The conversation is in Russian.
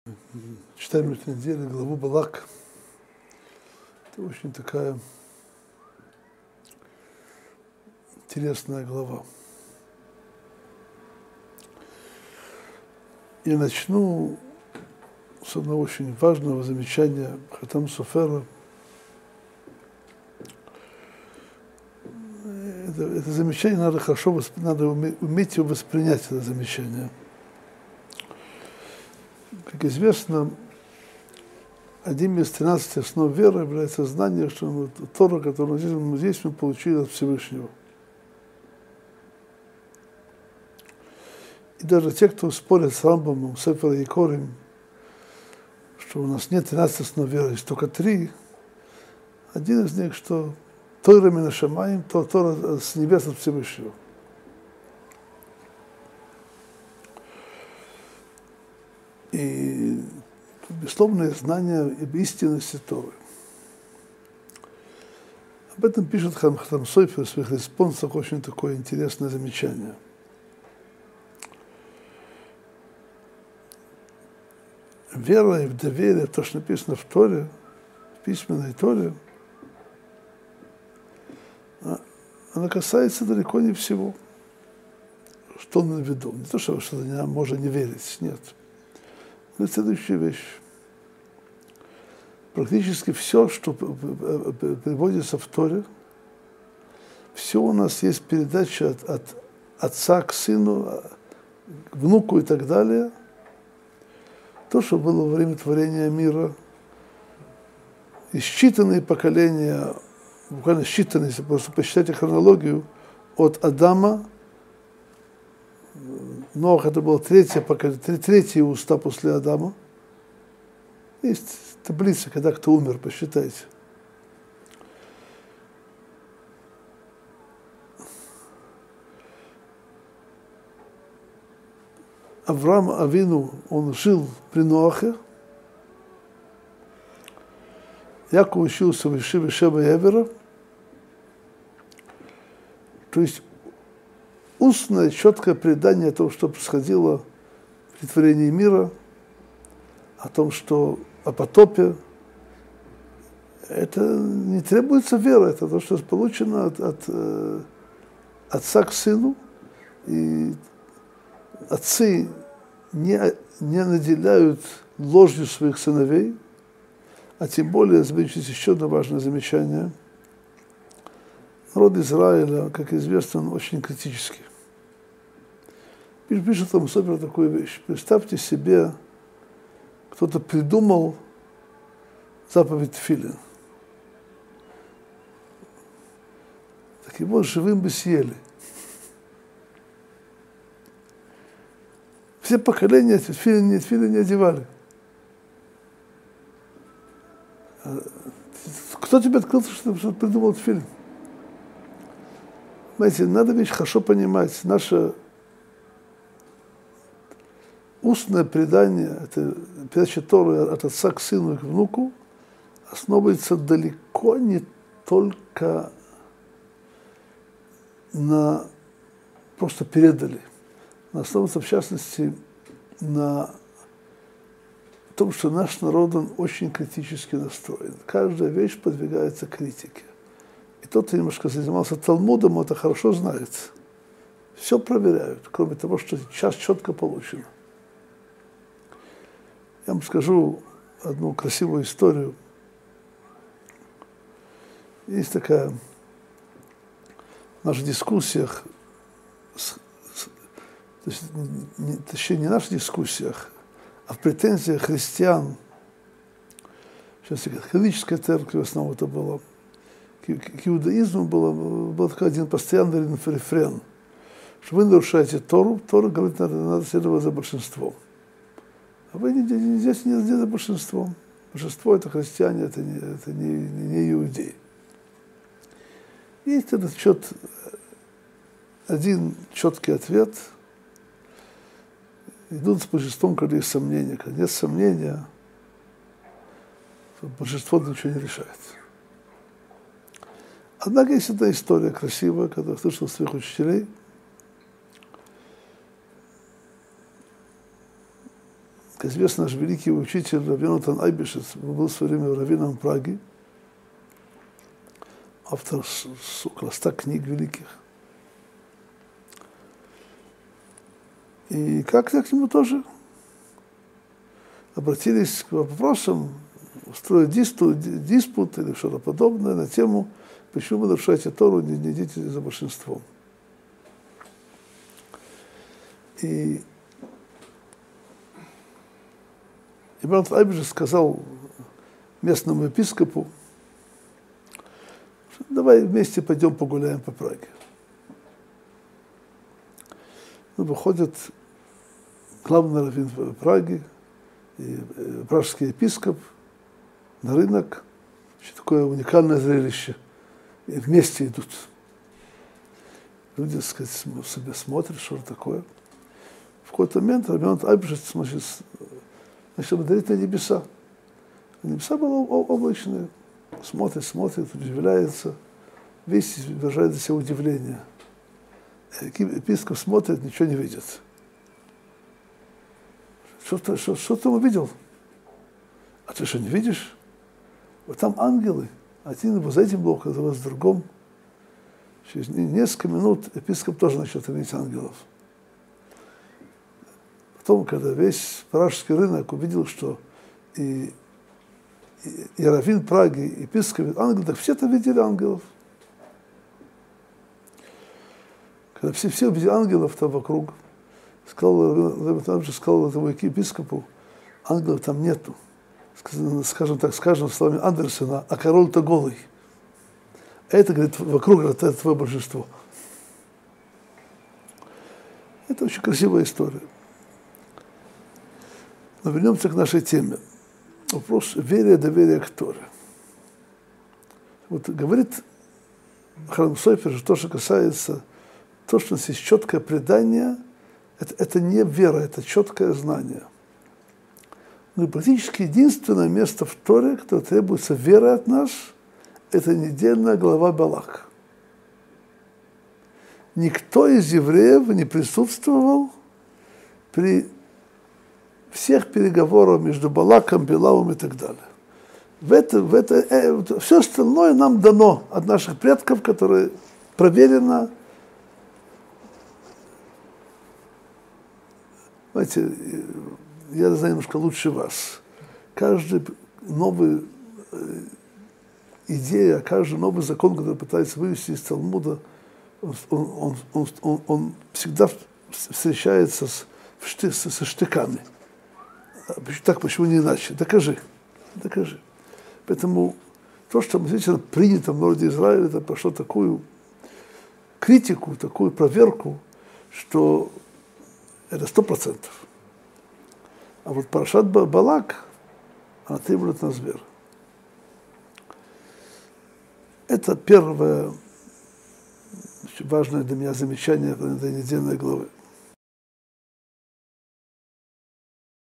Читаем эту неделю главу Балак. Это очень такая интересная глава. И начну с одного очень важного замечания Хатам Софера. Это замечание надо уметь его воспринять, это замечание. Как известно, одним из 13 основ веры является знание, что Тора, которую здесь мы получили от Всевышнего. И даже те, кто спорят с Рамбамом, Сефер Якорим, что у нас нет 13 основ веры, есть только 3, один из них, что Тора мина шамаим, Тора с небес от Всевышнего. И безусловное знание об истинности Торы. Об этом пишет Хатам Софер в своих респонсах очень такое интересное замечание. Вера и доверие, то, что написано в Торе, в письменной Торе, она касается далеко не всего, что он имеет в виду. Не то, что можно не верить, нет. Но это следующая вещь. Практически все, что приводится в Торе, все у нас есть передача от отца к сыну, к внуку и так далее. То, что было во время творения мира, и считанные поколения, буквально считанные, если просто посчитать хронологию, от Адама, Ноах это было третье уста после Адама. Есть таблица, когда кто умер, посчитайте. Авраам Авину, он жил при Ноахе. Яков учился в Ешиве Шеба Евера. То есть устное, четкое предание того, что происходило при творении мира, о том, что о потопе, это не требуется вера, это то, что получено от отца к сыну, и отцы не наделяют ложью своих сыновей, а тем более, замечу еще одно важное замечание, народ Израиля, как известно, он очень критический. Пишет там Софер такую вещь. Представьте себе, кто-то придумал заповедь Тфилин. Так его живым бы съели. Все поколения Тфилин не одевали. Кто тебе открыл, что ты придумал Тфилин? Знаете, надо ведь хорошо понимать, наше устное предание, это передача Торы от отца к сыну и к внуку, основывается далеко не только на просто передали, но основывается в частности на том, что наш народ, он очень критически настроен. Каждая вещь подвигается критике. И тот, кто немножко занимался Талмудом, это хорошо знает. Все проверяют, кроме того, что сейчас четко получено. Я вам скажу одну красивую историю. Есть такая в наших дискуссиях, точнее не в наших дискуссиях, а в претензиях христиан, сейчас католическая церковь в основном это было, к иудаизму был такой один постоянный рефрен, что вы нарушаете Тору, Тора говорит, надо следовать за большинством. А вы здесь не за большинством. Большинство это христиане, это не иудеи. Есть этот один четкий ответ. Идут с большинством, когда есть сомнения. Когда нет сомнения, то большинство ничего не решает. Однако есть одна история красивая, когда я слышал своих учителей. Как известно, наш великий учитель Рав Йонатан Айбишец был в свое время раввином Праги, автор около 100 книг великих. И как-то к нему тоже обратились к вопросам, устроить диспут или что-то подобное на тему, почему вы нарушаете Тору, не идите за большинством. И Ибн Айбиш сказал местному епископу, давай вместе пойдем погуляем по Праге. Ну, выходит главный раввин Праги и пражский епископ на рынок. Очень такое уникальное зрелище. И вместе идут. Люди, так сказать, себе смотрят, что это такое. В какой-то момент Равин Айбишец начал смотреть на небеса. Небеса были облачные. Смотрит, удивляется. Весь выражает за себя удивление. Епископ смотрит, ничего не видит. Что ты увидел? А ты что, не видишь? Вот там ангелы. Один его за этим блоком, другой за другом. Через несколько минут епископ тоже начал видеть ангелов. Потом, когда весь пражский рынок увидел, что и раввин Праги, и епископ, ангелы, так все-то видели ангелов. Когда все увидели ангелов там вокруг, сказал этому епископу, ангелов там нету. Скажем словами Андерсена, а король-то голый. А это, говорит, вокруг это твое большинство. Это очень красивая история. Но вернемся к нашей теме. Вопрос веры и доверия к Торе. Вот говорит Храм Сойфер, что то, что касается того, что у нас есть четкое предание, это не вера, это четкое знание. Но практически единственное место в Торе, которое требуется веры от нас, это недельная глава Балак. Никто из евреев не присутствовал при всех переговорах между Балаком, Билавом и так далее. Все остальное нам дано от наших предков, которые проверено. Знаете, я знаю немножко лучше вас. Каждый новый идея, каждый новый закон, который пытается вывести из Талмуда, он всегда встречается со штыками. Так, почему не иначе? Докажи. Поэтому то, что действительно принято в народе Израиля, это пошло такую критику, такую проверку, что это 100%. А вот парашат Балак, она требует от нас веры. Это первое очень важное для меня замечание этой недельной главы.